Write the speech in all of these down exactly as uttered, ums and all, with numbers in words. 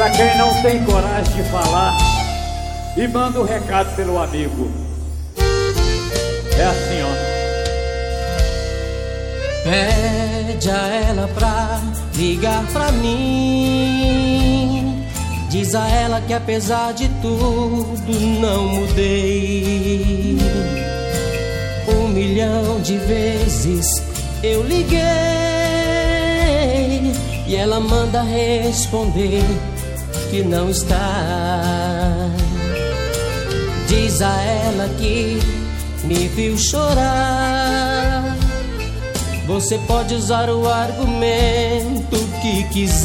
Pra quem não tem coragem de falar e manda o recado pelo amigo. É assim, ó. Pede a ela pra ligar pra mim. Diz a ela que apesar de tudo não mudei. Um milhão de vezes eu liguei e ela manda responder que não está. Diz a ela que me viu chorar. Você pode usar o argumento que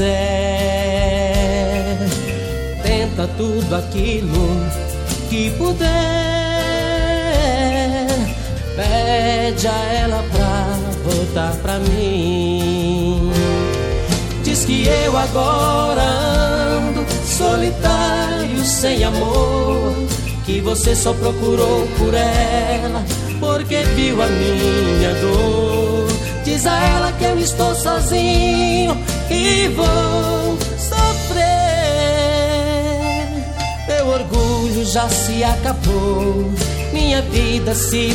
quiser. Tenta tudo aquilo que puder. Pede a ela pra voltar pra mim. Diz que eu agora ando solitário, sem amor, que você só procurou por ela porque viu a minha dor. Diz a ela que eu estou sozinho e vou sofrer. Meu orgulho já se acabou, minha vida se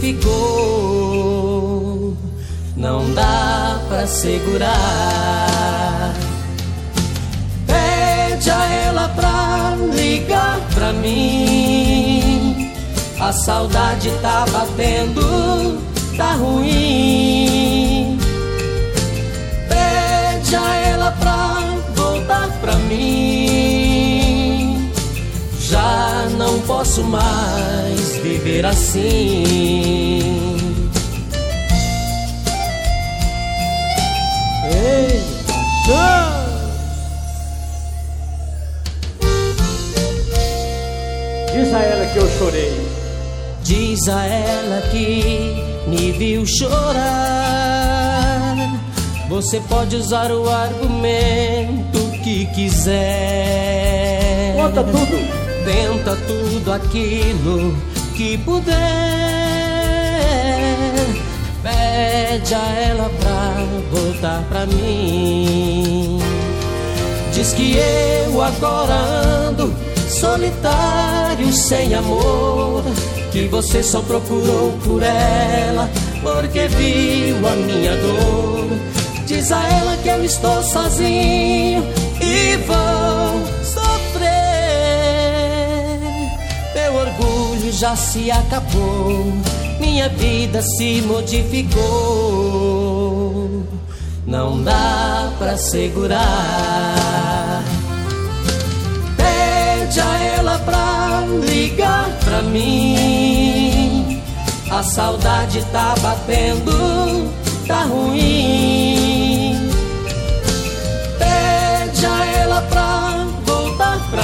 modificou. Não dá pra segurar. Pede a ela pra ligar pra mim. A saudade tá batendo, tá ruim. Pede a ela pra voltar pra mim. Já não posso mais viver assim. Ei, show! Diz a ela que eu chorei. Diz a ela que me viu chorar. Você pode usar o argumento que quiser. Conta tudo. Tenta tudo aquilo que puder. Pede a ela pra voltar pra mim. Diz que eu agora ando solitário, sem amor, que você só procurou por ela porque viu a minha dor. Diz a ela que eu estou sozinho e vou sofrer. Meu orgulho já se acabou, minha vida se modificou. Não dá pra segurar. Pede a ela pra ligar pra mim. A saudade tá batendo, tá ruim. Pede a ela pra voltar pra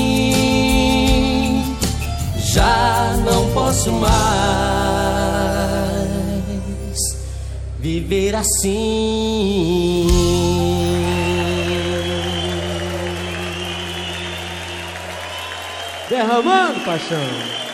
mim. Já não posso mais viver assim. Derramando paixão.